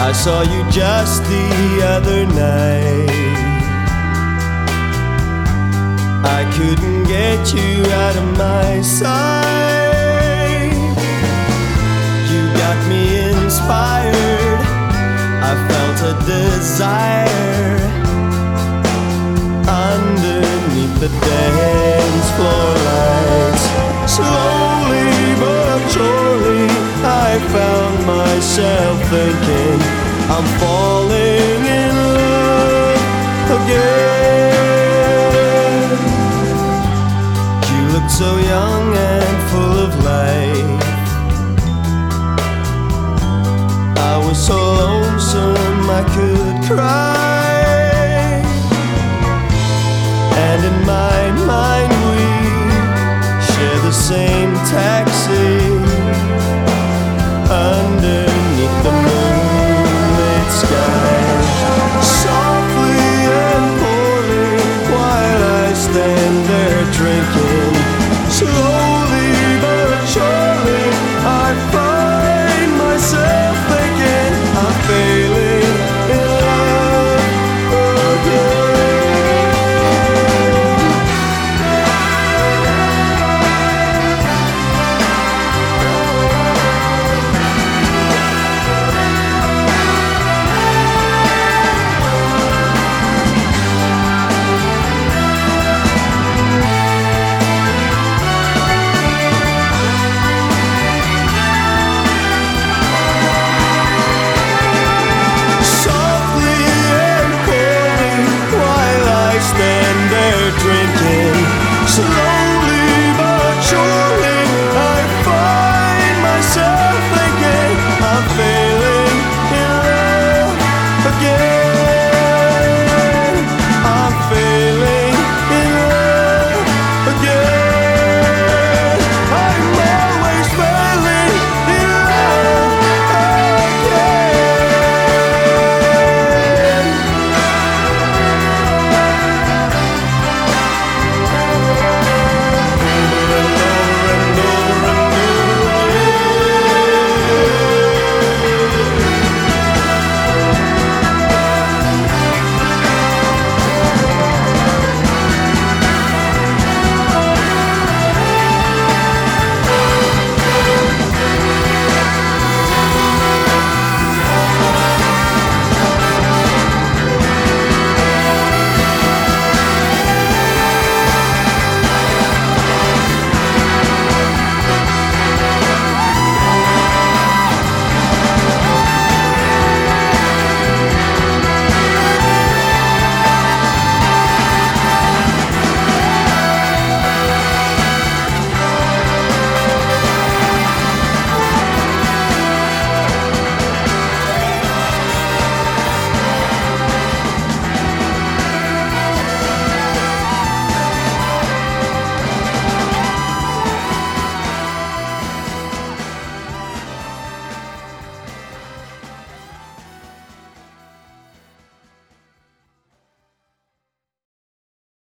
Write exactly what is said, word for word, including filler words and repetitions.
I saw you just the other night. I couldn't get you out of my sight. You got me inspired. I felt a desire underneath the dance floor lights. Slowly but surely I found myself thinking I'm falling in love again. You looked so young and full of life. I was so lonesome I could cry.